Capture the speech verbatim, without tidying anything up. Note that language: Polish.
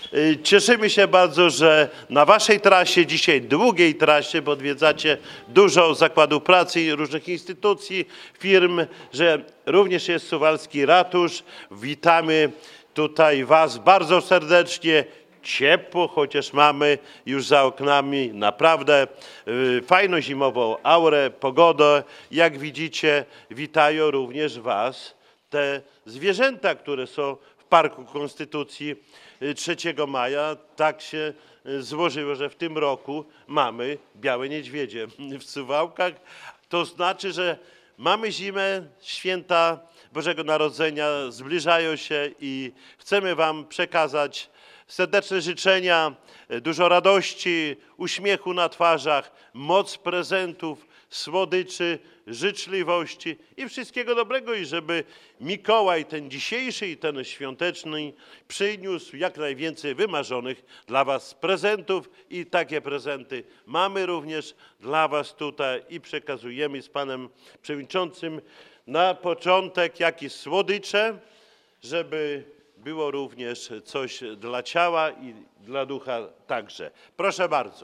Y, Cieszymy się bardzo, że na waszej trasie, dzisiaj długiej trasie, bo odwiedzacie dużo zakładów pracy i różnych instytucji, firm, że również jest Suwalski Ratusz. Witamy tutaj was bardzo serdecznie. Ciepło, chociaż mamy już za oknami naprawdę y, fajną zimową aurę, pogodę. Jak widzicie, witają również was te zwierzęta, które są w Parku Konstytucji trzeciego maja. Tak się złożyło, że w tym roku mamy białe niedźwiedzie w Suwałkach. To znaczy, że mamy zimę, święta Bożego Narodzenia zbliżają się i chcemy wam przekazać serdeczne życzenia, dużo radości, uśmiechu na twarzach, moc prezentów, słodyczy, życzliwości i wszystkiego dobrego, i żeby Mikołaj ten dzisiejszy i ten świąteczny przyniósł jak najwięcej wymarzonych dla was prezentów, i takie prezenty mamy również dla was tutaj i przekazujemy z panem przewodniczącym na początek jakieś słodycze, żeby było również coś dla ciała i dla ducha także. Proszę bardzo.